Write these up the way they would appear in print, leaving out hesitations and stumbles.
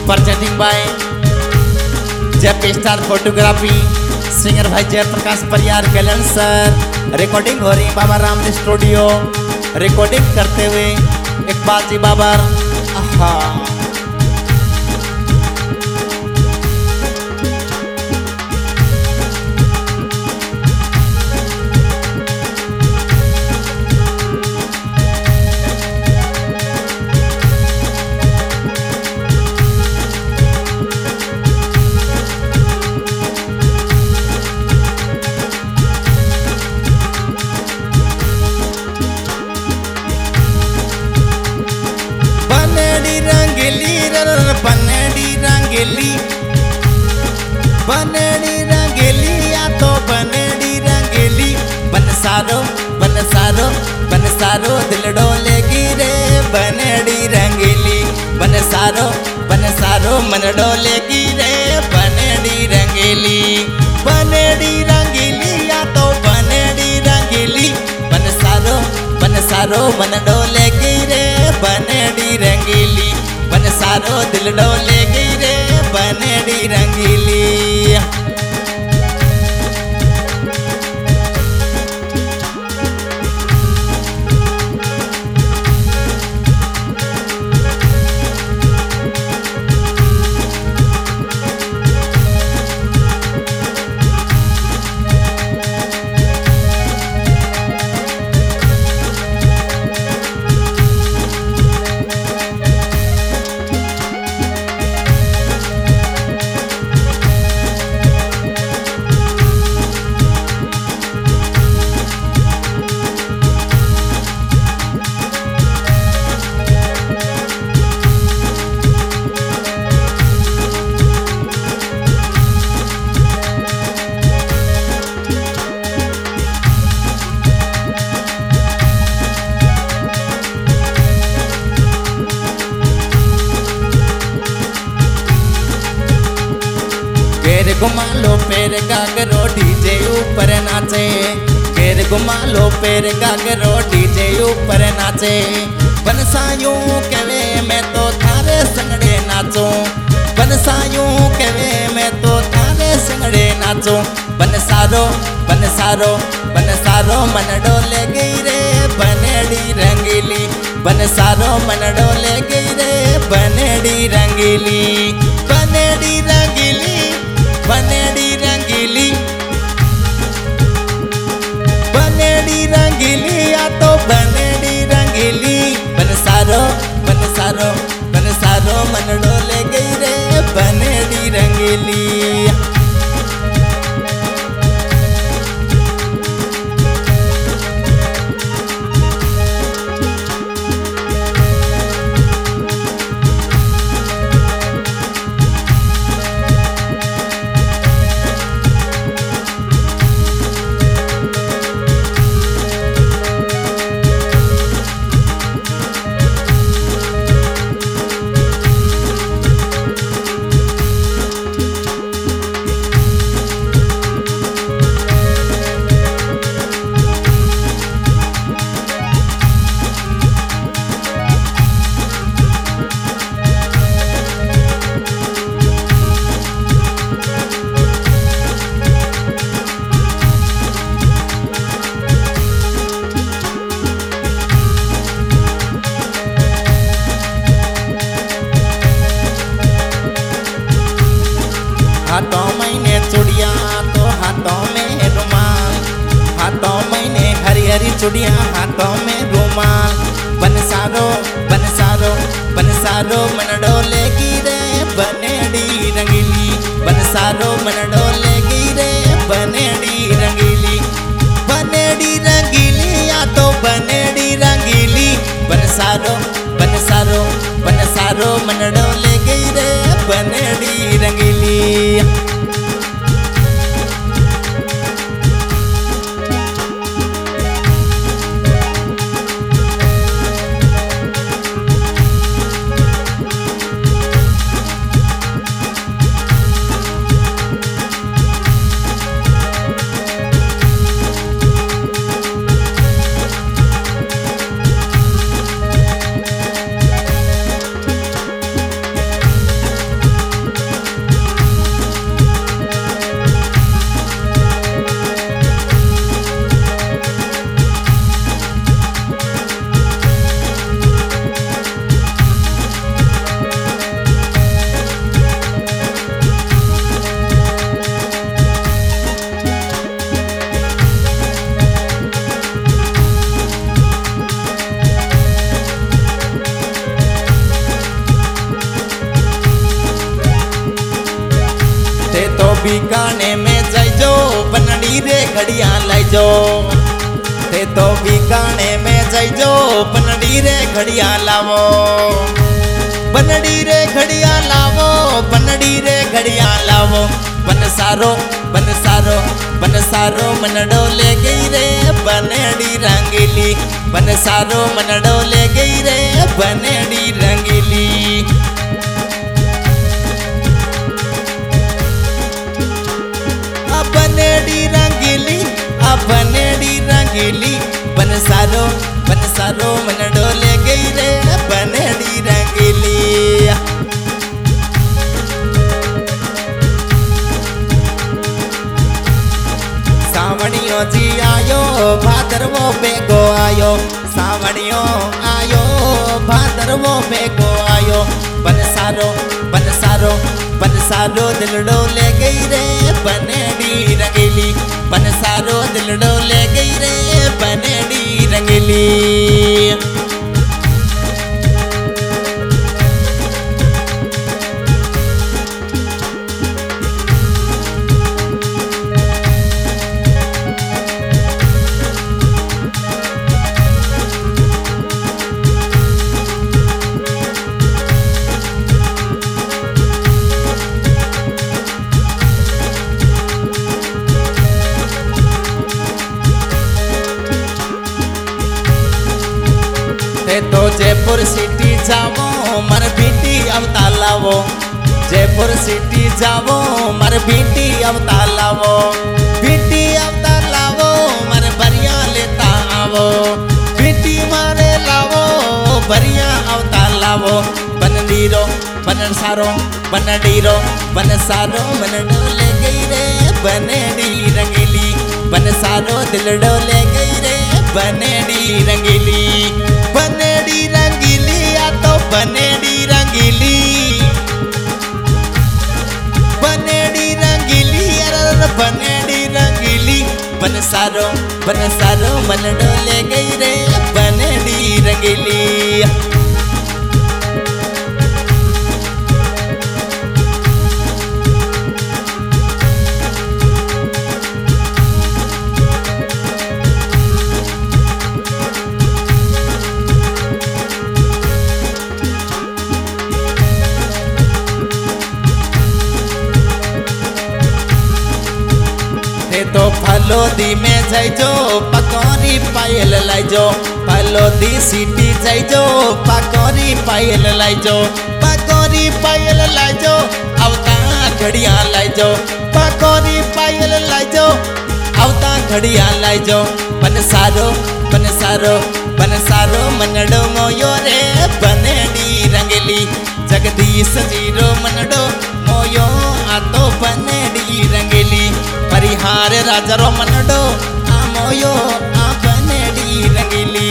presenting by Jai star photography singer भाई जयप्रकाश परियार गलन sir. Recording हो रही बाबा राम स्टूडियो, रिकॉर्डिंग करते हुए इकबाल जी बाबर। आहा बनड़ी रंगेली या तो बनड़ी रंगेली बन सारो दिल डोलेगी रे। बनड़ी रंगेली बन सारो मन डोलेगी रे। बनड़ी रंगेली या तो बनड़ी रंगेली बन सारो मन डोलेगी रे। बनड़ी रंगीली बन सारो दिल डोलेगी रे। बनड़ी रंगीली घुमा लो पैर गागरो डीजे ऊपर नाचे। घेर घुमा लो पैर गागरो डीजे ऊपर नाचे। बनसायूं कवे मैं तो थारे संगड़े नाचूं। बनसायूं कवे मैं तो थारे संगड़े नाचूं। बन सारो मन डोले गई रे। बनड़ी रंगीली बन सारो मन डोले गई रे। बनड़ी रंगीली बनड़ी रंगीली बनड़ी रंगीली बनड़ी रंगीली या तो बनड़ी रंगीली बन सारो मन डोले गई रे। बनड़ी रंगीली हाथों में चूड़िया तो हाथों में रुमाल। हाथों में हरी हरी चूड़िया हाथों में रुमाल। बन सारो मन डोलेगी रे। बनड़ी रंगीली बन सारो मन डोलेगी रे। बनड़ी रंगीली या तो बनड़ी रंगीली बन सारो मन डोलेगी रे। बनड़ी रंगीली बीकाने में जाइजो बनड़ी रे घड़िया लाइजो ते तो बीकाने में जाइजो बनड़ी रे घड़िया लावो बनड़ी रे घड़िया लावो बनड़ी रे घड़िया लावो बनसारो बनसारो बनसारो मनडो ले गई रे बनड़ी रंगीली बनसारो मनडो ले गई रे बनड़ी रंगीली बनड़ी रंगीली बनड़ी रंगीली बनसारो बनसारो मनडो ले गई रे बनड़ी रंगीली सावणियों जी आयो भादरवो बेगो आयो सावणियों आयो भादरवो बेगो आयो बनसारो बनसारो बनसारो दिलडो ले गई रे बनड़ी रंगीली बनसारो दिलडो ले गई रे बनड़ी रंगीली तो जयपुर सिटी जावो मर बीटी अवतार लावो जयपुर सिटी जावो मर बीटी अवतार लावो बीटी अवतार लावो मर बरिया लेता आवो बीटी मारे लावो बरिया अवतार लावो बनडीरो बनसारो बनडीरो बनसारो मनडो ले गई रे बनड़ी रंगीली बनसारो दिलडो ले गई रे बनड़ी रंगीली बनड़ी रंगीली या तो बनड़ी रंगीली बनड़ी रंगीली यार बनड़ी रंगीली बनसारो बनसारो मनडो ले गई रे बनड़ी रंगीली तो फलोदी में जाइजो पकौड़ी पायल लाइजो फलोदी सिटी जाइजो पकौड़ी पायल लाइजो पकौड़ी पायल लाइजो अवता घड़िया लाइजो पकौड़ी पायल लाइजो अवता घड़िया लाइजो बनसारो बनसारो बनसारो मनडो मोयो रे बनड़ी रंगीली जगदीश जीरो मनडो मोयो आतो बनड़ी रंगीली परिहार राजरो मनडो आमोयो आ बनड़ी रंगीली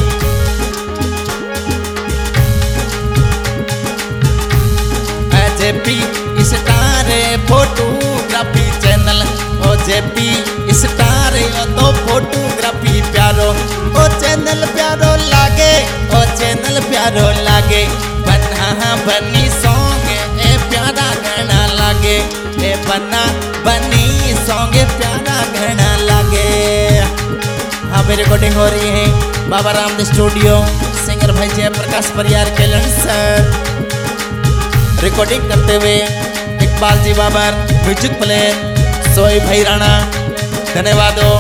जेपी स्टार फोटोग्राफी चैनल ओ जेपी स्टार तो फोटोग्राफी प्यारो ओ चैनल प्यारो लागे ओ चैनल प्यारो लागे बना बनी सॉन्ग ए प्यारा गाना लागे ए बना बनी सॉन्ग प्यारा गाना लागे। हाँ पे रिकॉर्डिंग हो रही है बाबा राम स्टूडियो सिंगर भाई जयप्रकाश परियार के सर रिकॉर्डिंग करते हुए इकबाल जी बाबर म्यूजिक प्लेयर सोई भाई राणा धन्यवादों।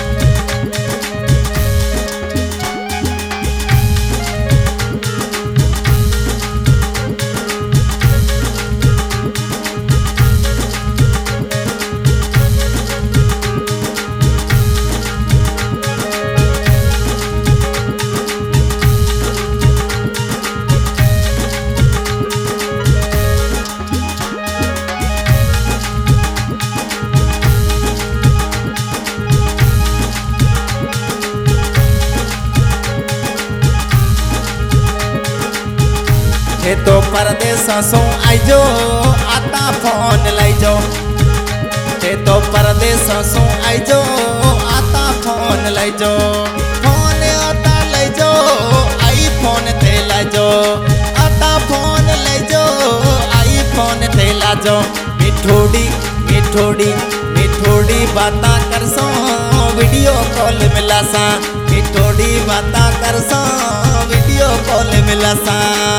तो परदेस सो आइजो आता फोन लाइजो तो परदेस सो आइजो आता फोन लाइजो फोन आता लाइजो आई फोन थे लाइजो आता फोन लाइजो आई फोन थे लाजो मिठोड़ी मिठोड़ी मिठोड़ी बाता करसो वीडियो कॉल मिलासा मिठोड़ी बाता करसो वीडियो कॉल मिलासा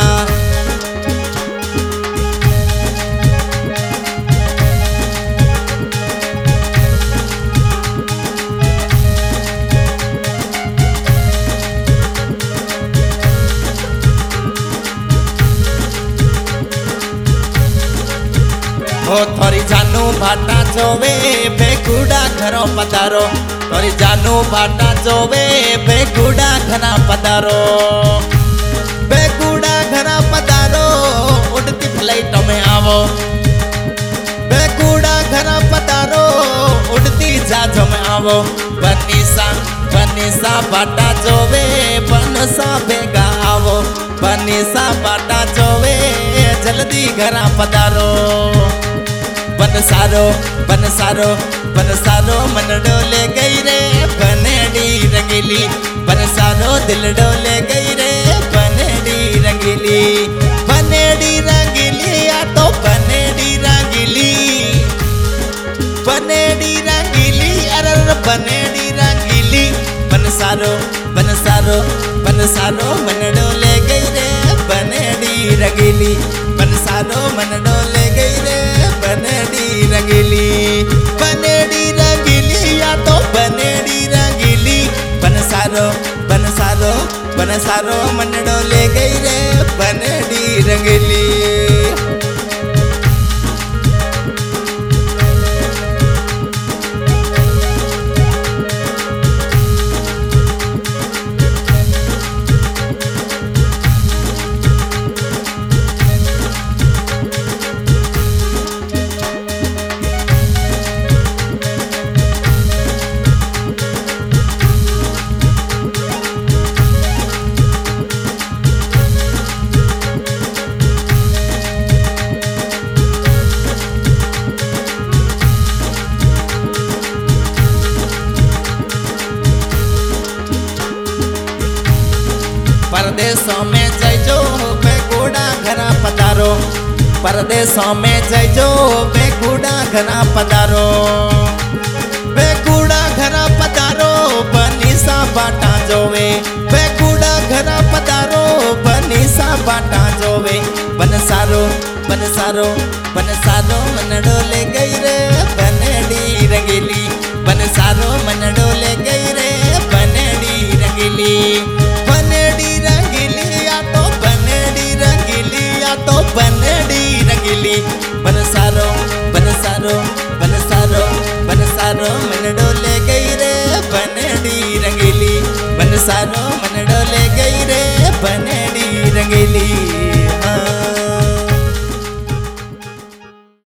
ओ थोरी जानू भाटा जोवे बेगुड़ा घरों पधारो थोरी जानू भाटा जोवे बेगुड़ा घरा पधारो बेगुड़ा घरा पधारो उड़ती फ्लाइट में आवो बेगुड़ा घरा पधारो उड़ती जहाज में आवो बनीसा भाटा जोवे बनसा बेगा आवो बनीसा भाटा जोवे जल्दी घरा पधारो बनसारो बनसारो बनसारो मन डोले गई रे बनेडी रंगीली बनसारो दिल डोले गई रे बनेडी रंगीली या तो बनेडी रंगीली अरे बनेडी रंगीली बनसारो बनसारो बनसारो मन डोले गई रे बनेडी रंगीली बनसारो मन डोले गई रे बनेडी रंगीली या तो बनेडी रंगीली बनसारो बनसारो बनसारो मन डोले गई रे बनेडी रंगीली परदेशों में जइजो बेगुड़ा घरा पधारो परदेशों में जइजो बेगुड़ा घरा पधारो बेगुड़ा घरा पधारो बनीसा बाटा जोवे बेगुड़ा घरा पधारो बनीसा बाटा जोवे बनसारो बनसारो बनसारो मन डोले गई रे बनेडी रंगीली बनसारो मन